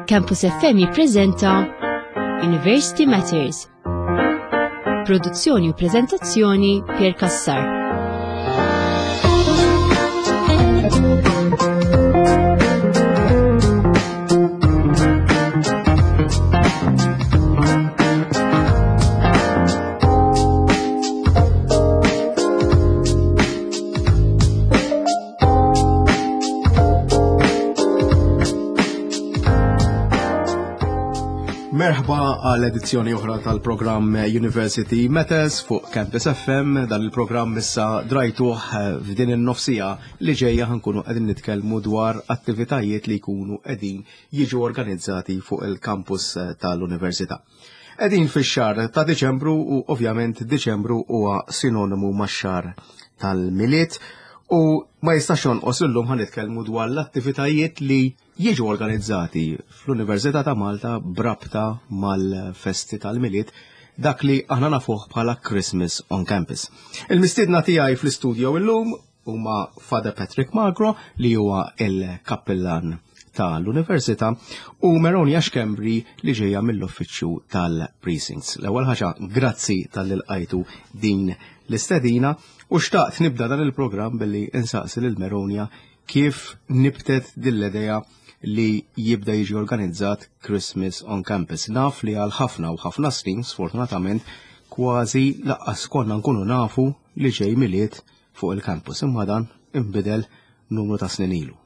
Campus FM jippreżenta University Matters. Produzzjoni u preżentazzjoni Pier Kassar. Merħba għal edizzjoni oħra tal-programm University Matters fuq Campus FM. Dan il-programm issa drajtuh f'din in-nofsija li ġejja ħankunu qegħdin nitkellmu dwar attivitajiet li jkunu qegħdin jiġu organizzati fuq il-campus tal-Università. Qegħdin fix-xahar ta' Diċembru u ovvjament Diċembru huwa sinonimu max-xahar tal-miliet u ma jistax jonqos illum ħanitkellmu dwar l-attivitajiet li jiġu organizzati fl-Università ta' Malta brabta mal-festi tal-miliet dak li aħna nafuh bħala Christmas on Campus. Il-mistiedna tiegħi fl-istudju illum huma Father Patrick Magro li huwa il-kappellan tal-Università u Meronia Xkembri li ġejja mill-uffiċċju tal-Precincts. L-ewwel ħaġa grazzi tal-ilqajtu din l-istedina u xtaqt nibda dan il-programm billi insaqsi lil Meronia kif nibtet dil-idea li jibda jiġi organizzat Christmas on Campus. Naf li għal ħafna u ħafna snin, sfortunatament, kważi laqqas konna nkunu nafu li ġej miliet fuq il-campus. Imma dan imbidel numru ta' snin ilu.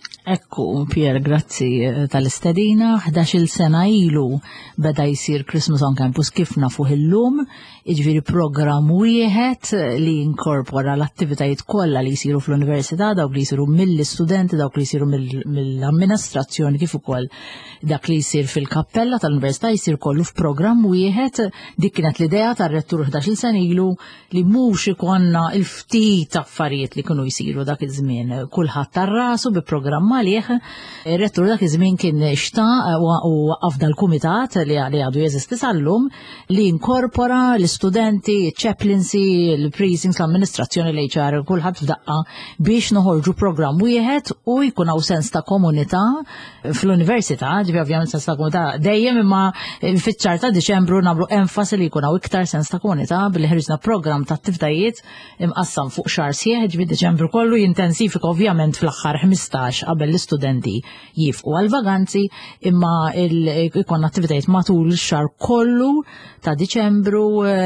Ekku, Pier, grazzi tal-istedina. 11 sena ilu beda jisir Christmas on Campus kif nafuh illum, iġviri program wieħed li inkorpora l-attivitajiet kollha li jisiru fl-Università, dawk li jisiru mill-istudenti, dawk li jisiru mill-amministrazzjoni, kif ukoll dak li jisir fil-kappella tal-Università jisir kollu f'program wieħed. Dik kienet l-idea tar-rettur 11 sena ilu li mhux ikonna il-ftit affarijiet li kienu jisiru dak iż-żmien. Kulħadd tar-rasu bi programm għalih. Ir-rettur dak iż-żmien kien xta' u waqaf dal-kumitat li għadu jeżisti sal-lum li inkorpora l-istudenti, chaplaincy, l-precincts, l-amministrazzjoni, l-HR, kulħadd f'daqqa biex noħorġu programm wieħed u jkun hawn sens ta' komunità fl-Università. Ġifi ovvjament sens ta' komunità dejjem, imma fiċ-ċar ta' Diċembru nagħmlu enfasi li jkun hawn iktar sens ta' komunità billi ħriġna programm ta' attivitajiet imqassam fuq xahar sieħ, ġifi Diċembru kollu jintensifika ovvjament fl-aħħar 15 qabel l-istudenti jifqu għal-vaganzi, imma ikon attivitajiet matul x-xahar kollu ta' Diċembru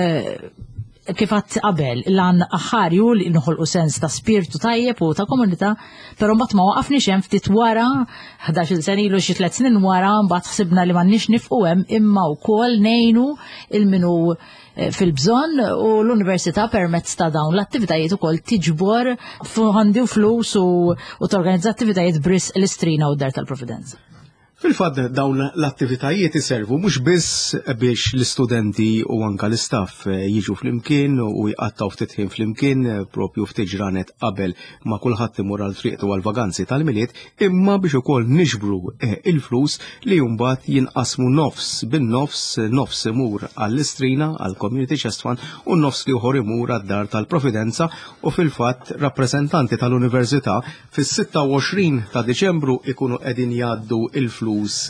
kif għadt qabel l-għan aħħarju li nħolqu sens ta' spiritu tajjeb u ta' komunità, però mbagħad ma waqafniex hemm ftit wara 11 sena ilu xi 3 snin wara mbagħad ħsibna li m'għandniex nifqu hemm imma wkoll ngħinu il-minu fil-bżonn u l-Università permezz ta' dawn l-attivitajiet ukoll tiġbor fondi u flus u torganizza attivitajiet bris l-istrina u d-dar tal-Providenza. Fil-fatt dawn l-attivitajiet iservu mhux biss biex l-istudenti u anke l-istaff jiġu flimkien u jqattaw ftit ħin flimkien propju ftit ġranet qabel ma kulħadd imur għal triqtu għal vaganzi tal-miliet, imma biex ukoll niġbru il-flus li mbagħad jinqasmu nofs bin-nofs, nofs imur għall-istrina għall-Community Chest Fund u nofs li ieħor imur għad-dar tal-Providenza u fil-fatt rappreżentanti tal-Università fis-26 ta' Diċembru ikunu qegħdin jgħaddu il-flus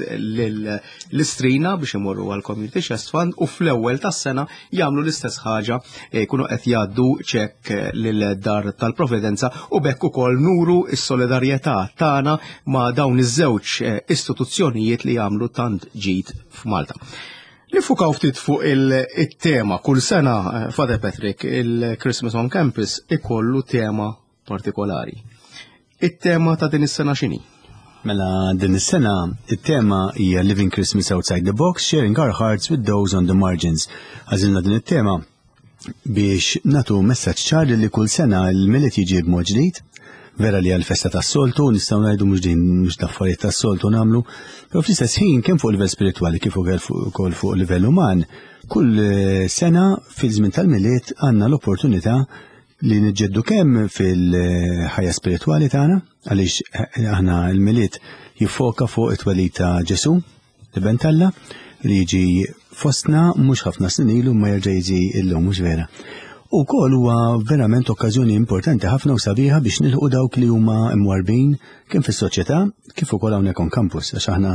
l-istrina biex imorru għal-Community Chest Fund u fl-ewwel tas-sena jagħmlu l-istess ħaġa jkunu qed jgħaddu ċekk lil-dar tal-Providenza u bekk ukoll nuru s-solidarjetà tagħna ma' dawn iż-żewġ istituzzjonijiet li jagħmlu tant ġid f'Malta. Nifukaw ftit fuq il-tema kull sena, Father Patrick, il-Christmas on Campus ikollu tema partikolari. It-tema ta' din is-sena x'inhi? Mela din is-sena it-tema hija Living Christmas Outside the Box, Sharing Our Hearts with Those on the Margins. Għażilna din it-tema biex natu messaġġ ċar li kull sena l-miliet jiġi b'mod ġdid. Vera li għal-festa tas-soltu nistgħu ngħidu mhux l-affarijiet tas-soltu nagħmlu, però fl-istess ħin kemm fuq livell spiritwali kif ukoll fuq livell uman, kull sena fil-żmien tal-miliet għandna l-opportunità li niġġeddu kemm fil-ħajja spiritwali tagħna għaliex aħna l-miliet jiffoka fuq it-twelid ta' Ġesu li bentalla li jiġi fostna mhux ħafna snin ilu ma jerġa' jiġi illum mhux vera. U wkoll huwa verament okkażjoni importanti ħafna u sabiħa biex nilħu dawk li huma mwarbin kemm fis-soċjetà kif ukoll hawnhekk on campus għax aħna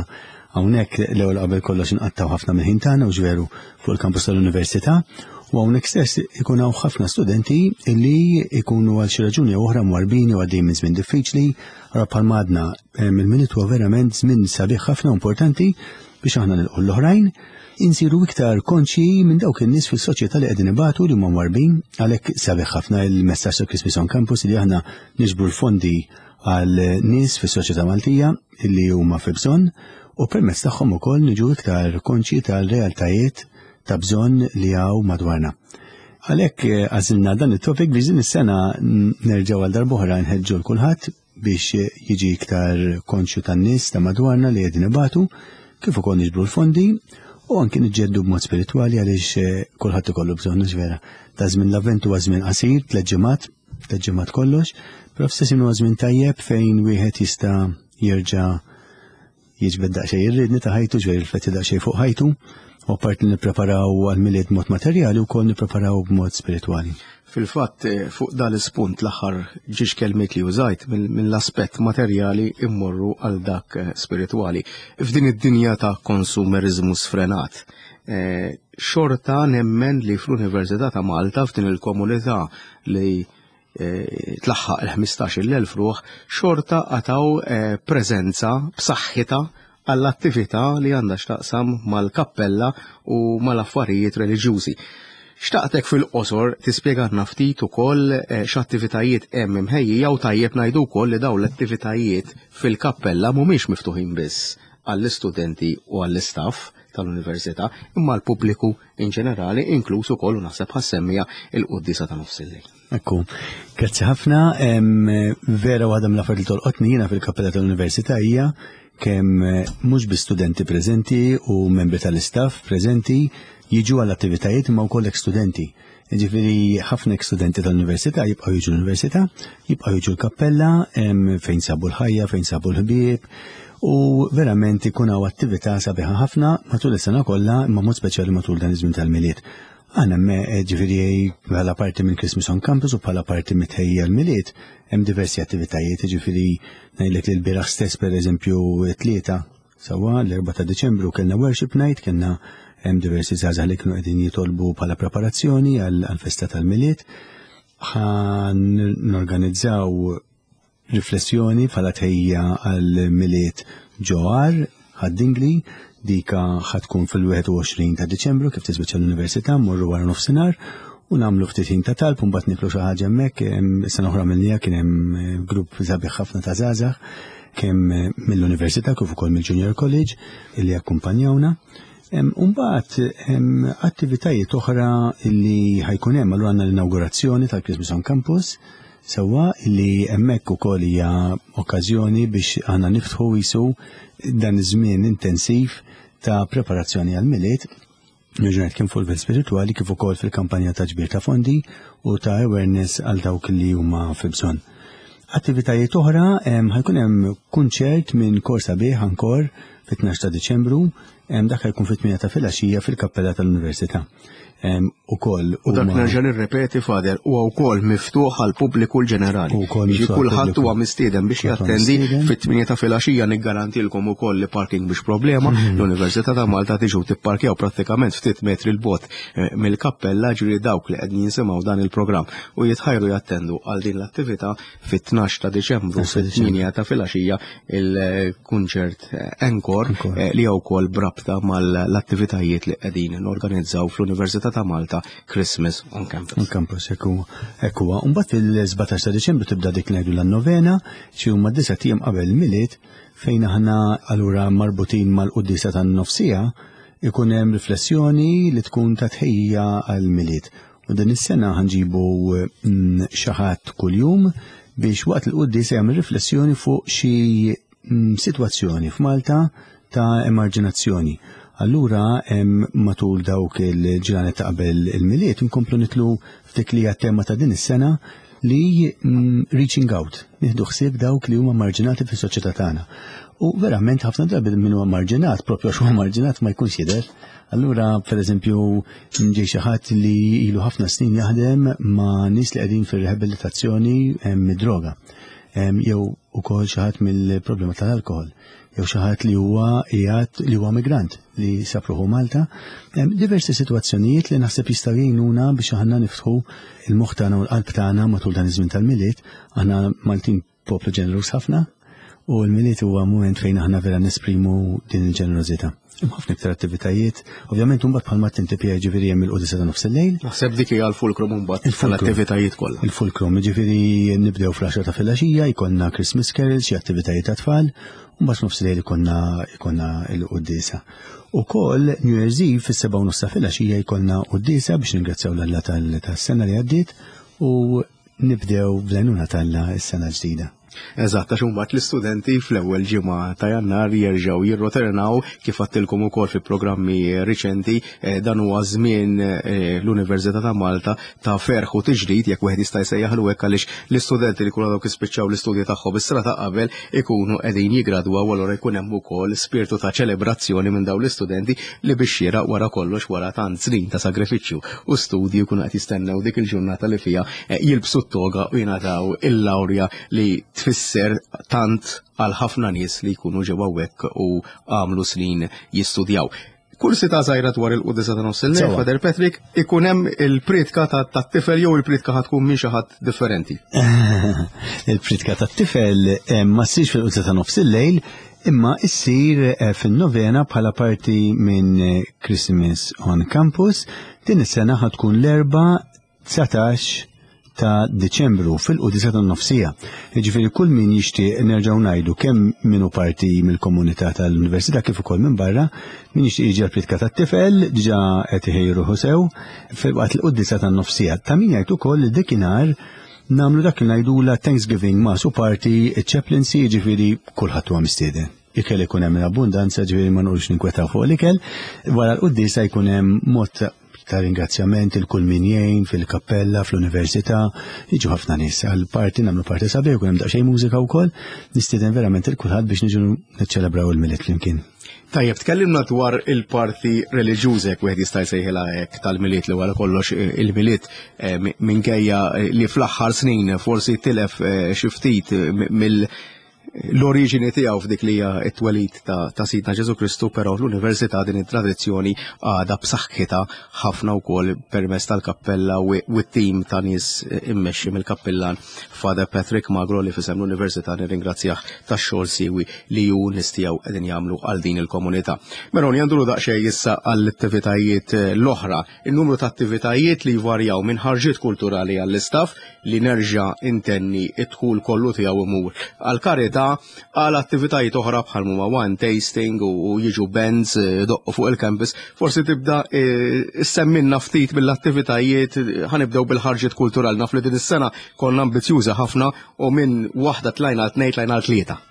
Hawnhekk l-ewwel qabel kollox inqattaw ħafna mill-ħin tagħna u ġveru fuq il-kampus tal-Università u hawnhekk stess ikun hawn ħafna studenti illi ikunu għal xi raġuni oħra mwarbin u għaddejjin minn żmien diffiċli, ara bħal madna mill-minut huwa verament żmien sabiħ ħafna importanti biex aħna nilqu l-oħrajn insiru iktar konċi minn dawk in-nies fis-soċjetà li qegħdin ibatu li huma mwarbin, għalhekk sabiħ ħafna il-messaġġ ta' Christmas on Campus li aħna niġbru l-fondi għal nies fis-soċjetà Maltija illi huma fi bżonn u permezz tagħhom ukoll niġu iktar konċi tal-realtajiet ta' bżonn li hawn madwarna. Għalhekk għażilna dan it-topic biex din is-sena nerġgħu għal darb'oħra nħeġġu l kulħadd biex jiġi iktar konxju tan-nies ta' madwarna li qegħdin ibatu kif ukoll niġbru l-fondi u anke niġġieldu b'mod spiritwali għaliex kulħadd ikollu bżonn ġvera. Ta' żmien l-avvent huwa żmien qasir, 3 ġimgħat kollox, però f'stess huwa żmien tajjeb fejn wieħed jista' jerġa' jiġbed daqsxejn ir-ridni ta' ħajtu ġveri rifletti daqsxejn fuq ħajtu u apparti nippreparaw għal-milied b'mod materjali wkoll nippreparaw b'mod spiritwali. Fil-fatt fuq dan l-ispunt l-aħħar ġiex kelmiet li użajt mill-aspett materjali immorru għal dak spiritwali. F'din id-dinja ta' konsumerizmu sfrenat, xorta nemmen li fl-Università ta' Malta f'din il-komunità li tlaħħaq il-15,000 ruħ xorta għataw preżenza b'saħħitha għall-attività li għandha x'taqsam mal-kappella u mal-affarijiet reliġjużi. Xtaqtek fil-qosor tispjegalna ftit ukoll x'attivitajiet hemm imħejjija u tajjeb ngħidu wkoll li dawn l-attivitajiet fil-kappella mhumiex miftuħin biss għall-istudenti u għall-istaff tal-Università imma l-pubbliku in ġenerali inkluż ukoll u naħseb ħassemmija il-qudiesa ta' nofs il-lejl. Ekku, grazzi ħafna, vera waħda mill-affarijiet li tolqotni jiena fil-kappella tal-Università hija kemm mhux biss studenti preżenti u membri tal-istaff preżenti jiġu għall-attivitajiet imma wkoll studenti. Ġifieri ħafna studenti tal-Università jibqgħu jiġu l-Università, jibqgħu jiġu l-kappella fejn sabu l-ħajja, fejn sabu l-ħbieb u verament ikun hawn attività sabiħa ħafna matul is-sena kollha imma mod speċjali matul dan iż-żmien tal-milied. Għana ġifiri bħala parti minn Christmas on Campus u bħala parti mitħejja l-miliet, hemm diversi attivitajiet, ġifiri ngħidlek li l-bieraħ stess per eżempju 3 sawa l-4 ta' Deċembru kellna worship night, kellna hemm diversi żgħażagħ li kienu qegħdin jitolbu bħala preparazzjoni għall-festa tal-miliet. Norganizzaw riflessjoni bħala tħejja għall-miliet ġewar ħaddingli dika ħatkun fil-21 ta' Deċembru kif tisbiċċa l-Università mmorru wara nofsinhar u nagħmlu ftit ħin ta' talb u mbagħad niklu xi ħaġa hemmhekk sena oħra minnija kien hemm grupp sabiħ ħafna ta' żgħażagħ kemm mill-Università kif ukoll mill-Junior College illi akkumpanjawna. Mbagħad hemm attivitajiet oħra li ħajkun hemm allura għandna l-inaugurazzjoni tal-Christmas on Campus sewwa li hemmhekk ukoll hija okkażjoni biex aħna niftħu jisu dan iż-żmien intensiv ta' preparazzjoni għal-miliet, ġurnat kien fuq il-livell spiritwali kif ukoll fil-kampanja ta' ġbir ta' fondi u ta' awareness għal dawk li huma fi bżonn. Attivitajiet oħra ħajkun hemm kunċert minn kor sabiħ ankor fit-12 ta' Deċembru, dak ħajkun fit-8 ta' filgħaxija fil-kappella tal-Università. U dak nerġa' nirrepeti fader huwa wkoll miftuħ għal pubbliku l-ġenerali. Kulħadd huwa mistieden biex jattendi fit-8 ta' filgħaxija niggarantilkom ukoll li parking biex problema. L-Università ta' Malta tiġu tipparkjaw prattikament ftit metri l bot mill-kappella ġifieri dawk li qegħdin jisimgħu dan il-programm u jitħajru jattendu għal din l-attività fit-12 ta' Deċembru fit-8 ta' filgħaxija il-kunċert Encore li wkoll brabta mal-attivitajiet li qegħdin norganizzaw fl-Università ta' Malta Christmas on Campus. On Campus, ekku. Mbagħad fil-17 ta' Deċembru tibda dik ngħidu l-novena xi huma 9 ijiem qabel miliet fejn aħna allura marbutin mal-qudiesa tan-nofsija ikun hemm riflessjoni li tkun ta' tħejja għall-miliet. U din is-sena ħanġibu xi ħadd kuljum biex waqt il-qudiesa jagħmel riflessjoni fuq xi sitwazzjoni f'Malta ta' emarġinazzjoni. Allura matul dawk il-ġranet ta' qabel il-miliet inkomplu nitlu f'dik li tema ta' din is-sena li reaching out, nieħdu ħsieb dawk li huma marġinati fis-soċjetà tagħna. U verament ħafna drabi min huwa marġinat, propju għax huwa marġinat ma jkunx jidher. Allura pereżempju ġej xi ħadd li ilu ħafna snin jaħdem ma' nies li qegħdin fir-rehabilitazzjoni mid-droga. Jew ukoll xi ħadd mill-problema tal-alkohol. Jew xi ħadd li huwa migrant li sapruħu Malta. Diversi sitwazzjonijiet li naħseb jistgħu jgħinuna biex aħna niftħu il-moħħ tagħna u l-qalb tagħna matul dan iż-żmien tal-miliet. Aħna Maltin poplu ġenerus ħafna u l-miliet huwa mument fejn aħna vera nesprimu din il-ġenerożità. Ħafna iktar attivitajiet, ovvjament mbagħad bħalma tintipi ġifieri hemm il-qudisa ta' nofs il-lejl. Naħseb dik hija l-fulkrum mbagħad tal-attivitajiet kollha. Il-fulkrum ġifieri nibdew fl-10 ta' filgħaxija, jkollna Christmas carols, xi attivitajiet ta' tfal, u mbagħad nofs il-lejl ikollna l-qudisa. Ukoll New Year's Eve fis-7 ta' filgħaxija jkollna qudisa biex ningrazzjaw l-Alla tas-sena li għaddiet u nibdew bl-għenuna tal-Alla s-sena ġdida. Eżatt, għax mbagħad l-istudenti fl-ewwel ġimgħa ta' Jannar jerġgħu jirroternaw kif għattilkom ukoll fi programmi riċenti dan huwa żmien l-Università ta' Malta ta' ferħ u tiġdid jekk wieħed jista' jsejjaħlu hekk għaliex l-istudenti li jkunu dawk ispiċċaw l-istudji tagħhom is-sena ta' qabel ikunu qegħdin jiggradwaw allura jkun hemm ukoll spirtu ta' ċelebrazzjoni minn dawn l-istudenti li biex xieraq wara kollox wara tant snin ta' sagrifiċċju u studji jkunu qed jistennew dik il-ġurnata li fiha jilbsu t-toga u jingħataw il-lawrja li tfisser tant għal ħafna nies li jkunu ġew hawnhekk u għamlu snin jistudjaw. Kursi ta' żgħira dwar il-qudisa ta' nofs il-lejl, Father Patrick, ikun hemm il-pritka tat-tifel jew il-pritka ħatkun minn xi ħadd differenti. Il-pritka tat-tifel ma ssirx fil-qudisa ta' nofs il-lejl, imma issir fin-novena bħala parti minn Christmas on Campus. Din is-sena ħatkun l-erba' 19 ta' Deċembru fil-qudisa tan-nofsija. Jiġifieri kull min jixtieq nerġgħu ngħidu kemm minnu parti mill-komunità tal-Università kif ukoll minn barra, min jixtieq jiġi l-pritka tat-tifel diġà qed iħejruħu sew fil-waqt il-qudisa tan-nofsija. Ta' min jgħid ukoll li dakinhar nagħmlu dak li ngħidula Thanksgiving Mass u party chaplaincy, jiġifieri kulħadd huwa mistieden. Ikel ikun hemm abbundanza, ġifieri ma nqulx ninkwetaw fuq l-ikel, wara l-qudisa jkun hemm mod ta' ringrazzjament il-kull min jgħin fil-kappella, fl-università, jiġu ħafna nies għall-parti, nagħmlu parti sabiħ, jkun hemm daqsxejn mużika wkoll, nistieden verament il-kulħadd biex niġu niċċelebraw il-miliet flimkien. Tajjeb, tkellimna dwar il-parti reliġjuża jekk wieħed jista' jsejħilha hekk tal-miliet li wara kollox il-miliet minkejja li fl-aħħar snin forsi tilef xi ftit l-oriġini tiegħu f'dik li hija t-twelid ta' Sidna Ġesu Kristu, però l-Università din it-tradizzjoni għadha b'saħħitha ħafna wkoll permezz tal-kappella u t-tim ta' nies immexxi mill-kappellan Father Patrick Magro li fisem l-Università nirringrazzjah tax-xogħol siewi li hu nies tiegħu qegħdin jagħmlu għal din il-komunità. Mela janduru daqsxejn issa għall-attivitajiet l-oħra. In-numru ta' attivitajiet li jvarjaw minn ħarġiet kulturali għall-istaff li nerġa' intenni id-dħul kollu tiegħu imur għall-karità għal attivitajiet oħra bħal huma wine tasting u jiġu bands doqqu fuq il-campus. Forsi tibda semminna ftit mill-attivitajiet, ħanibdew bil-ħarġiet kulturali. Naf li din is-sena konna ambizzjuża ħafna u minn waħda tlajna tnejn tlajna tlieta.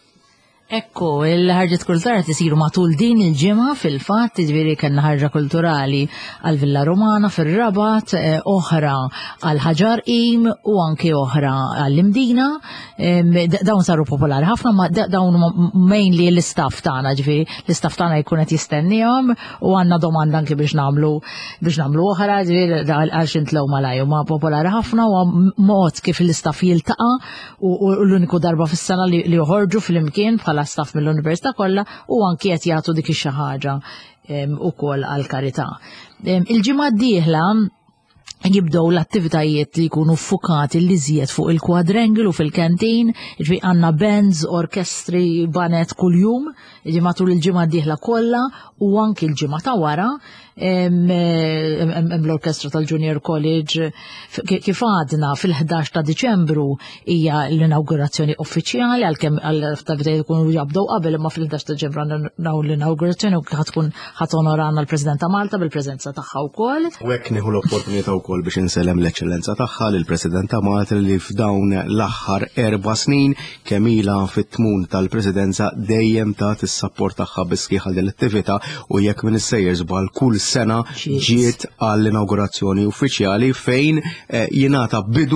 Ekku, il-ħarġet kulturali tisiru matul din il-ġimgħa fil-fatt, jiġifieri kellna ħarġa kulturali għal Villa Romana fir-Rabat, oħra għal Ħaġar Qim u anke oħra għall-Imdina. Dawn saru popolari ħafna, ma dawn mejn li l-istaff tagħna, ġifieri l-istaff tagħna jkun qed jistennihom u għandna domanda anke biex nagħmlu oħra, ġifieri għal xintlew malaj huma popolari ħafna u mod kif l-istaff jiltaqa' u l-uniku darba fis-sena li joħorġu fl-imkien bħala staff mill-Università kollha u anki qed jagħtu dik xi ħaġa wkoll għall-karità. Il-ġimgħa d-dieħla jibdew l-attivitajiet li jkunu ffukati li żjed fuq il-quadrangle u fil-kantin, ġifieri għandna bands, orkestri, banet kuljum, ġifieri matul il-ġimgħa d-dieħla kollha u anki l-ġimgħa ta' wara l-Orkestra tal-Junior College kif għadna fil-11 ta' Diċembru hija l-inaugurazzjoni uffiċjali għalkemm għall-attivitajiet ikunu jabdew qabel, imma fil-11 ta' Diċembru għandna l-inaugurazzjoni u ħatonorana l-President ta' Malta bil-preżenza tagħha wkoll. U hekk nieħu l-opportunità wkoll biex insellem l-eċċellenza tagħha lill-President ta' Malta li f'dawn l-aħħar 4 snin kemm ilha fit-tmum tal-Presidenza dejjem tat is-sapport tagħha bisħieħ għal din l-attività u jekk minn is-sejjer żball kull sena ġiet għall-inaugurazzjoni uffiċjali fejn jingħata bidu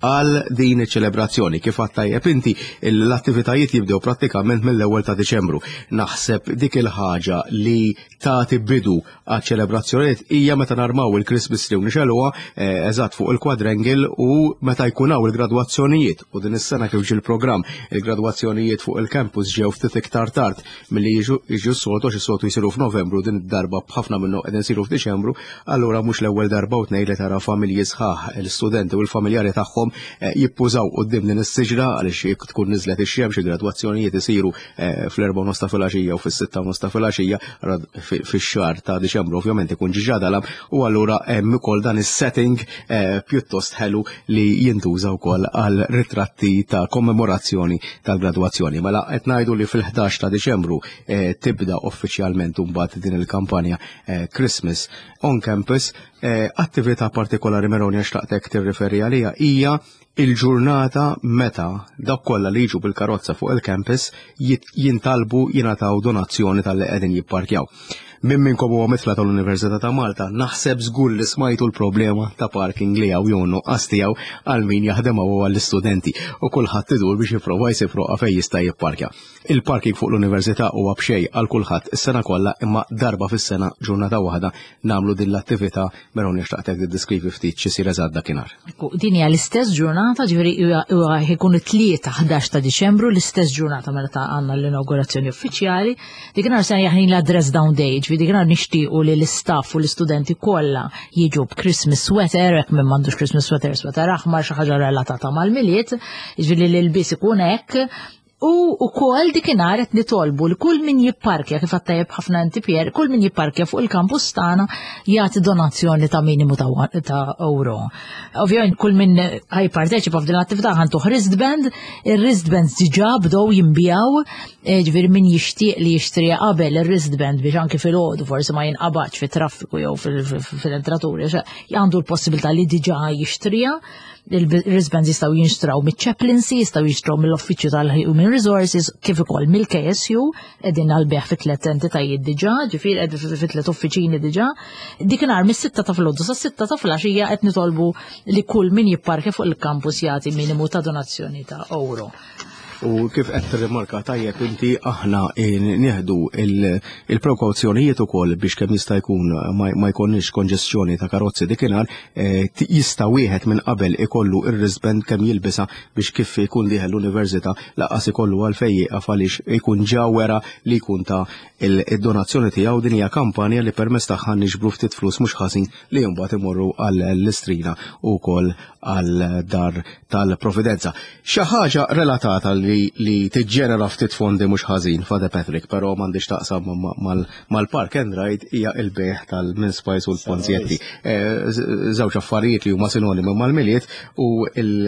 għal din iċ-ċelebrazzjoni. Kif għattajjeb inti l-attivitajiet jibdew prattikament mill-ewwel ta' Diċembru. Naħseb dik il-ħaġa li tagħti bidu għaċ-ċelebrazzjonijiet hija meta narmaw il-Christmas tree u nixelluha eżatt fuq il-quadrangle u meta jkun hawn il-gradwazzjonijiet. U din is-sena kif ġie l-programm il-gradwazzjonijiet fuq il-campus ġew ftit iktar tard milli jiġu s-soltu għax is-soltu jsiru f'Novembru din id-darba b'ħafna minnhom qegħdin isiru f'Diċembru, allura mhux l-ewwel darba u tnejn li tara familji sħaħ l-istudenti u l-familjari tagħhom jippużaw quddiem din is-siġra għaliex tkun niżlet ix-xemx il-gradwazzjonijiet isiru fl-4 ta' filgħaxija u fis-6 ta' filgħaxija fix-xahar ta' Diċembru ovvjament ikun ġiġa dalam u allura hemm ukoll dan is-setting pjuttost ħelu li jintuża wkoll għal ritratti ta' kommemorazzjoni tal-gradwazzjoni. Mela qed ngħidu li fil-11 ta' Diċembru tibda uffiċjalment mbagħad din il-kampanja Christmas on Campus. Attività partikolari Meronja xtaqtek tirriferi għalija hija il-ġurnata meta dak kollha li jiġu bil-karozza fuq il-campus jintalbu jingħataw donazzjoni tal-li qegħdin jipparkjaw. Minnkom huwa mitla tal-Università ta' Malta, naħseb żgur li smajtu l-problema ta' parking li hawn jew nuqqas tiegħu għal min jaħdem huwa għall-istudenti u kulħadd idur biex jipprova jsifruqa fejn jista' jipparkja. Il-parking fuq l-Università huwa b'xejn għal kulħadd is-sena kollha imma darba fis-sena ġurnata waħda nagħmlu din l-attività Meronja xtaqtek tiddeskrivi ftit x'isir eżatt dakinhar. Din hija l-istess ġurnata, ġifieri huwa jkun it-tlieta 11 ta' Diċembru, l-istess ġurnata meta għandna l-inaugurazzjoni uffiċjali. Dikinhar se jaħnin la dress down day. Dikinhar nixtiequ li l-istaff u l-istudenti kollha jiġu b'Christmas sweater, hekk minn m'għandux Christmas sweater aħmar xi ħaġa relatata mal-miliet, jiġifieri li l-bies ikun hekk. U wkoll dikinhar qed nitolbu li kull min jipparkja kif għattajjeb ħafna inti Pier, kull min jipparkja fuq il-kampus tagħna jagħti donazzjoni ta' minimu ta' euro. Ovvjament kull min ħajparteċipa f'din l-attività ħantuh wristband, ir-wristbands diġà bdew jinbijaw, ġifieri min jixtieq li jixtri qabel ir-wristband biex anke filgħodu forsi ma jinqabadx fit-traffiku jew fil-entraturi, għandu l-possibilità li diġà jixtrija. Il-wristbands jistgħu jinxtraw mill-chaplaincy, jistgħu jinxtraw mill-Uffiċċju tal-Human Resources kif ukoll mill-KSU qegħdin għall-beħ fi 3 entitajiet diġà, ġifier qegħdin fi 3 uffiċini diġà. Dikinhar mis-6 ta' filgħodu sa' 6 ta' filgħaxija qed nitolbu li kull min jipparkja fuq il-kampus jagħti minimu ta' donazzjoni ta' euro. U kif qed tirrimarka tajjeb inti aħna nieħdu il-prekawzjonijiet ukoll biex kemm jista' jkun ma jkollniex konġestjoni ta' karozzi dikinhar jista' wieħed minn qabel ikollu ir-wristband kemm jilbisha biex kif ikun dieħel l-università laqas ikollu għalfejn jieqaf għaliex ikun ġa wera li jkun ta' il-donazzjoni tiegħu din hija kampanja li permezz tagħha niġbru ftit flus mhux ħażin li mbagħad imorru għall-istrina u wkoll għal-dar tal-Providenza. Xi ħaġa relatata li tiġġenera ftit fondi mhux ħażin Fade Patrick, però m'għandix taqsam mal-Park and Ride hija l-beħ tal-mince pies u l-ponzjetti. Żewġ affarijiet li huma sinonimi mal-miliet u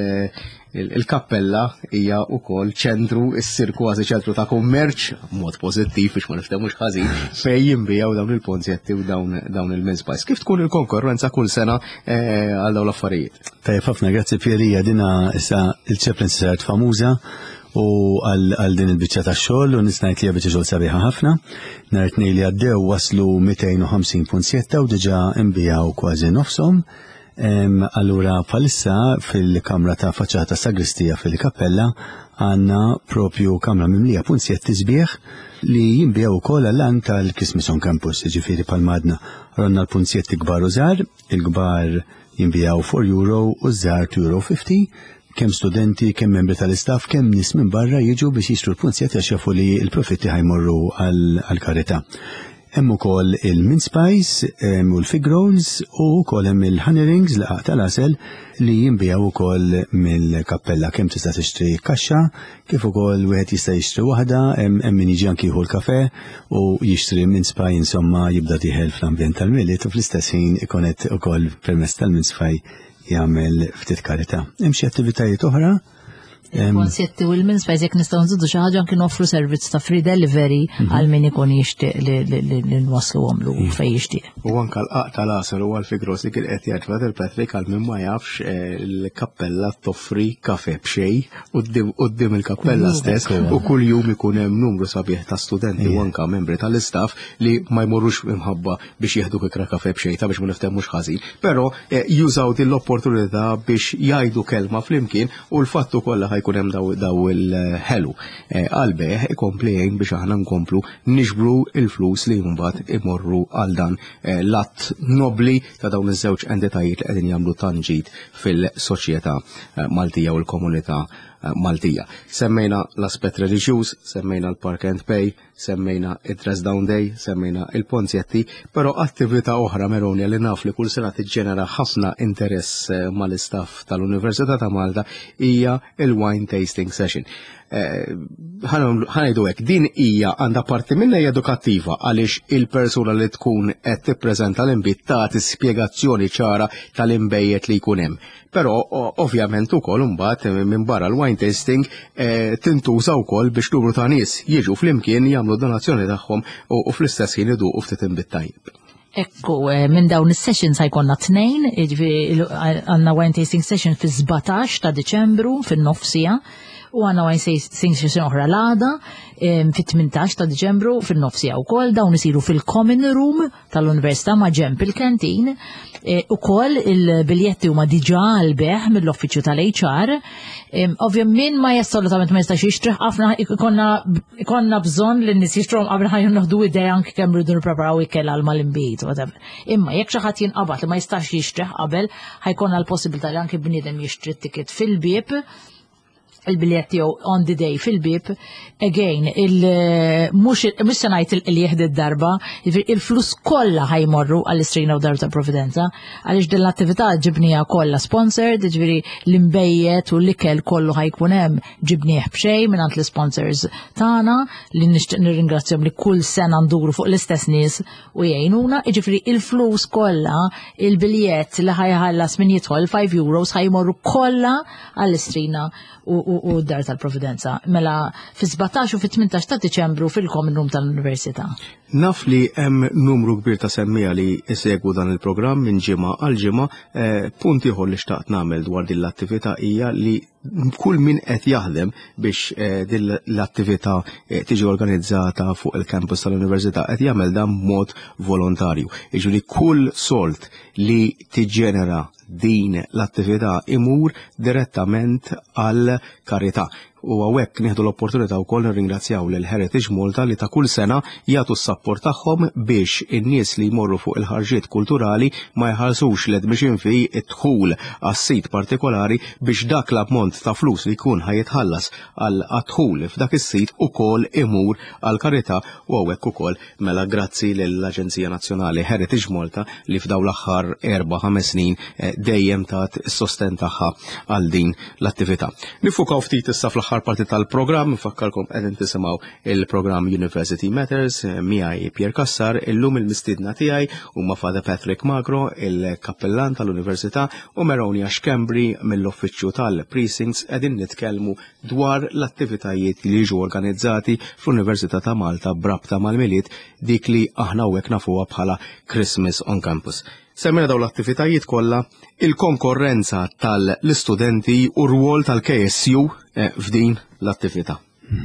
il-kappella hija wkoll ċentru issir kważi ċentru ta' kummerċ mod pożittiv biex ma nifhmux ħażin fejn jinbijaw dawn il-ponzjetti u dawn il-mince pies. Kif tkun il-konkurrenza kull sena għal dawn l-affarijiet? Tajjeb ħafna grazzi Pierija, dina issa il-chaplaincy saret famuża u għal din il-biċċa tax-xogħol u nisnajt li biċċa xogħol sabiħa ħafna. Nhar it-tnejn li għaddew waslu 250 ponzjetta u diġà imbijaw kważi nofshom. Allura bħalissa fil-kamra ta' faċċata sagristija fil-kappella għandna propju kamra mimlija ponzjetti sbieħ li jinbijaw ukoll għall-għan tal-Christmas on Campus, ġifieri bħal-madna. Ronna l-ponzjetti kbar u żgħar, il-kbar jinbijaw €4 u żgħar €2.50. Kemm studenti, kemm membri tal-istaff, kemm nies minn barra jiġu biex jixtru l-punzjetti għax jafu li l-profitti ħajmorru għall-karità. Hemm ukoll il-mince pies u l-fig rolls u wkoll hemm il-honey rings laqaq tal-għasel li jinbijaw ukoll mill-kappella kemm tista' tixtri kaxxa kif ukoll wieħed jista' jixtri waħda, hemm min jiġi anke jieħu l-kafè u jixtri mince pie insomma jibda tieħel fl-ambjent tal-miliet u fl-istess ħin ikun qed ukoll permezz tal-mince pie jagħmel ftit karità. Hemm xi attivitajiet oħra Konsetti u l-min spajs jek nistaw nżiddu xi ħaġa kien offru servizz ta' free delivery għal min ikun jixtieq li nwaslu għamlu fejn jixtieq. U anke l-qaq tal-għasel u għal-figros li kien qed jgħid il-Patrick għal min ma jafx il-kappella toffri kafe b'xej quddiem il-kappella stess u kull jum ikun hemm numru sabiħ ta' studenti u anke membri tal-istaff li ma jmorrux imħabba biex jieħdu kikra kafe b'xej ta' biex ma niftehmux ħażin, però jużaw din l-opportunità biex jgħidu kelma flimkien u l-fattu kollha ħajkun hemm daw il-ħelu għalbeħ ikomplejn biex aħna nkomplu niġbru il-flus li mbagħad imorru għal dan l-att nobli ta' dawn iż-żewġ entitajiet li qegħdin jagħmlu tanġid fil-soċjetà Maltija u l-komunità Maltija. Semmejna l-aspett reliġjuż, semmejna l-Park and Pay, semmejna il-Dress Down Day, semmejna il-Ponzjetti, però attività oħra Meronja li naf li kull sena tiġġenera ħafna interess mal-istaff tal-Università ta' Malta hija il-Wine Tasting Session. ħanajdu hekk, din hija għandha parti minna hija edukattiva għaliex il-persuna li tkun qed tippreżenta l-inbit tagħti spjegazzjoni ċara tal-imbejjed li jkun hemm. Però ovvjament ukoll imbagħad minn barra l-wine tasting tintuża wkoll biex numru ta' nies jiġu flimkien jagħmlu donazzjoni tagħhom u fl-istess ħin iduqu ftit inbit tajjeb. Ekku, minn dawn is-sessions ħajkonna 2, għandna wine tasting session fi 17 ta' Diċembru fin-nofsija u għandna wine tasting session oħra l-għada fit-18 ta' Diċembru fin-nofsija wkoll dawn isiru fil-Common Room tal-Università ma' ġenb il-kantin ukoll il-biljetti huma diġà għall-beħ mill-uffiċċju tal-HR. Ovvjament ma assolutament ma jistax jixtrih ħafna ikonna bżonn li n-nies jixtruhom qabel ħajju naħdu idea anke kemm rridu nippreparaw ikel għal mal-inbit whatever. Imma jekk xi ħadd jinqabad li ma jistax jixtrih qabel ħajkonna l-possibilità li anke bniedem jixtri t-ticket fil-bieb il-biljetti jew on the day fil-bib, again, mux se ngħid li jieħdi d-darba, il-flus kollha ħajmorru għall-istrina u darba ta' Providenza, għaliex din l-attività ġibnija kollha sponsored, ġifieri l-imbejjed u l-ikel kollu ħajkun hemm ġibnieh b'xejn mingħand l-sponsors tagħna li nixtieq nirringrazzjahom li kull sena nduru fuq l-istess nies u jgħinuna, jiġifieri il-flus kollha, il-biljett li ħajħallas min jidħol 5 euros ħajmorru kollha għall-istrina u d-dar tal-Providenza. Mela fi 17 u fi 18 ta' Diċembru fil-Common Room tal-Università. Naf li hemm numru kbir ta' semmija li jsegwu dan il-programm minn ġimgħa għal ġimgħa, punt ieħor li xtaqt nagħmel dwar din l-attività hija li kull min qed jaħdem biex din l-attività tiġi organizzata fuq il-campus tal-Università qed jagħmel dan b'mod volontarju. Jiġifieri kull solt li tiġġenera din l-attività imur direttament għal karità. U għawek nieħdu l-opportunità wkoll nirringrazzjaw lil Heritage Malta li ta' kull sena jagħtu s-sapport tagħhom biex in-nies li jmorru fuq il-ħarġiet kulturali ma jħallsux l-admission fee idħul għas-sit partikolari biex dak l-ammont ta' flus li jkun ħajitħallas għal adħul f'dak is-sit ukoll imur għal karità u għawek ukoll mela grazzi lill-Aġenzija Nazzjonali Heritage Malta li f'daw l-aħħar 4-5 snin dejjem tat is-sosten tagħha għal din l-attività. Nifukaw ftit issa fl-aħħar parti tal-programm, nfakkarkom qegħdin tisimgħu il-programm University Matters miegħi Pierre Cassar, illum il-mistiedna tiegħi huma Father Patrick Magro, il-kappellan tal-Università u Meronja Xkembri mill-Uffiċċju tal-Precincts qegħdin nitkellmu dwar l-attivitajiet li jiġu organizzati fl-Università ta' Malta brabta mal-miliet dik li aħna hawnhekk nafuha bħala Christmas on Campus. Semmejna dawn l-attivitajiet kollha, il-konkorrenza tal-istudenti u r-rwol tal-KSU f'din l-attività.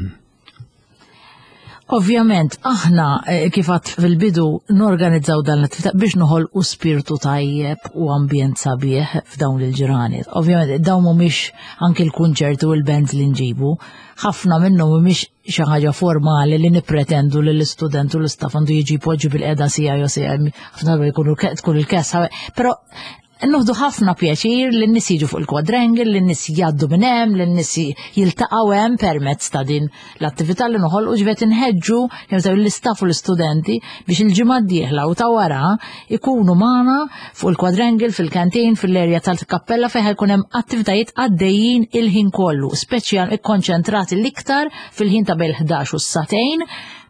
Ovvjament, aħna kifat fil-bidu norganizzaw dan l-attività biex noħolqu spiritu tajjeb u ambjent sabiħ f'dawn il-ġranet. Ovvjament, dawn mhumiex anke l-kunċerti u l-bands li nġibu, ħafna minnhom mhumiex xi ħaġa formali li nippretendu li l-istudent u l-istaff għandu jiġi poġġi bil-qiegħda sija jew sija ħafna jkunu tkun il-kes, però Nuħdu ħafna pjaċir li n-nis jiġu fuq il-quadrangle, li n-nis jaddu minn hemm, li n-nis jiltaqgħu hemm permezz ta' din l-attività li noħolqu ġivet inħeġġu l-istaff u l-istudenti biex il-ġimgħa d-dieħla u ta' wara ikunu magħna fuq il-quadrangle, fil-kantin, fil-erja tal-kappella fejn jkun hemm attivitajiet għaddejjin il-ħin kollu, speċjal ikkonċentrati l-iktar fil-ħin ta' bejn 11 u s-satejn.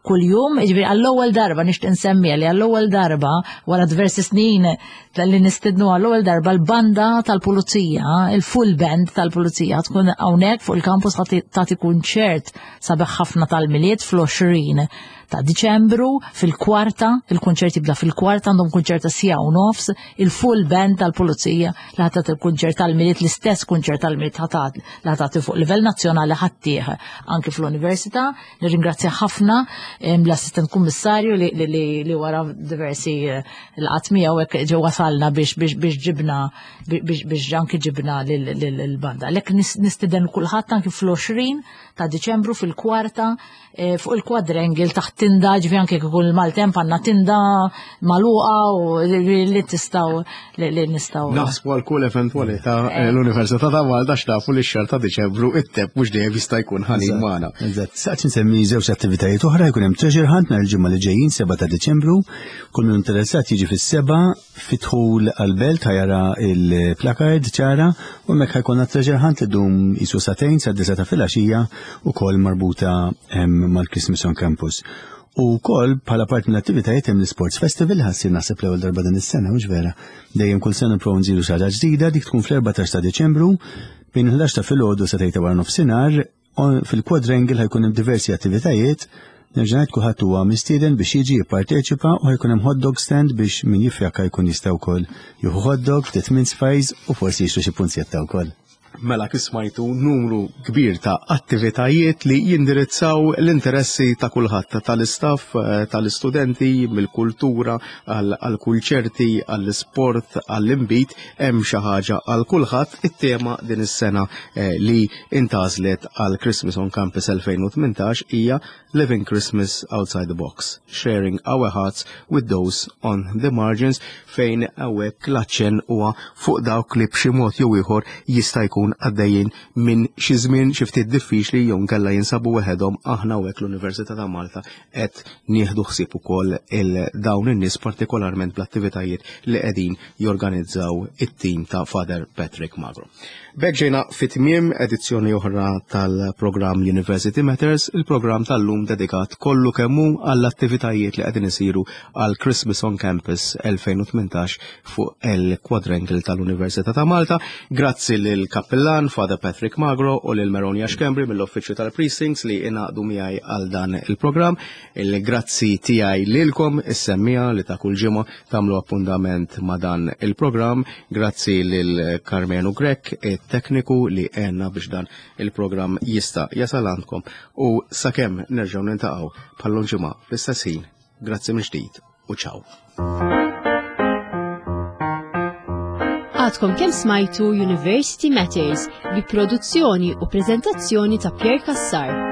kuljum, ġifieri għall-ewwel darba nixtieq insemmiha li għall-ewwel darba wara diversi snin li nistednu għall-ewwel darba l-banda tal-pulizija, il-full band tal-pulizija tkun hawnhekk fuq il-kampus tagħti kunċert sabiħ ħafna tal-miliet fl-20 ta' Diċembru fil-kwarta, il-kunċert jibda fil-kwarta, għandhom kunċert ta' sija u nofs, il-full band tal-pulizija li ħatat il-kunċert tal-miliet, l-istess kunċert tal-miliet li ħatat fuq livell nazzjonali ħattieħ anke fl-Università. Nirringrazzja ħafna l-assistent kummissarju li wara diversi l-qatt miegħu hekk ġew wasalna biex ġibna biex anke ġibna lill-banda. Lek nistiden kulħadd anke fl-20 ta' Diċembru fil-kwarta fuq il-quadrangle taħt tinda, ġifi anke kull mal-temp għandna tinda magħluqa u li tistgħu li nistgħu. Naħsbu għal kull eventwalità l-Università ta' Malta xtafu li x-xahar ta' Diċembru it-tepp mhux dejjem jista' jkun ħanin magħna. Eżatt. Saqs insemmi żewġ attivitajiet oħra jkun hemm treasure hunt nhar il-ġimgħa li ġejjin 7 ta' Diċembru. Kull min interessat jiġi fis-7 fidħul għall-belt ħajara il-placard ċara u hemmhekk ħajkun treasure hunt li dum qisu satejn sa' 9 ta' filgħaxija ukoll marbuta mal-Christmas on Campus. U kol bħala part mill attivitajiet hemm l-Sports Festival ħassir naħseb l-ewwel darba din is-sena mhux vera. Dejjem kull sena nipprovu nżidu xi ħaġa ġdida dik tkun fl-14 ta' Diċembru bejn 11 ta' filgħodu sa tgħid wara nofsinhar fil-quadrangle ħajkun hemm diversi attivitajiet. Nerġa' ngħid kulħadd huwa mistieden biex jiġi jipparteċipa u ħajkun hemm hot dog stand biex min jifjaka jkun jista' wkoll jieħu hot dog, ftit mince pies u forsi jixtru xi punzjetta wkoll. Mela kismajtu numru kbir ta' attivitajiet li jindirizzaw l-interessi ta' kulħadd, tal-istaff, tal-istudenti, mill-kultura, għall-kulċerti, għall-sport, għall-imbit, hemm xi ħaġa għal kulħadd. It-tema din is-sena li intażlet għal Christmas on Campus 2018 hija Living Christmas Outside the Box, Sharing Our Hearts with Those on the Margins, fejn hawnhekk l-aċċenn huwa fuq dawk li b'xi mod jew ieħor jista' jkun għaddejjin minn xi żmien xi ftit diffiċli jew nkella jinsabu weħedhom. Aħna hawnhekk l-Università ta' Malta qed nieħdu ħsieb ukoll dawn in-nies partikolarment bl-attivitajiet li qegħdin jorganizzaw it-tim ta' Father Patrick Magro. B'hekk ġejna fit-tmiem edizzjoni oħra tal-programm University Matters, il-programm tal-lum dedikat kollu kemmu għall-attivitajiet li qegħdin isiru għal Christmas on Campus 2018 fuq il-quadrangle tal-Università ta' Malta. Grazzi lil Kappellan Father Patrick Magro u lil Meronia Xkembri mill-Uffiċċju tal-Precincts li inaqdu miegħi għal dan il-programm. Il-grazzi tiegħi lilkom is-semmija li ta' kull ġimgħa tagħmlu appuntament ma' dan il-programm. Grazzi lil Carmenu Grek tekniku li għenna biex dan il-programm jista' jasal għandkom u sakemm nerġgħu nintaqgħu bħal ġimgħa fl-istess ħin. Grazzi minn ġdid u ċaw. Għadkom kemm smajtu University Matters bi produzzjoni u preżentazzjoni ta' Pierre Cassar.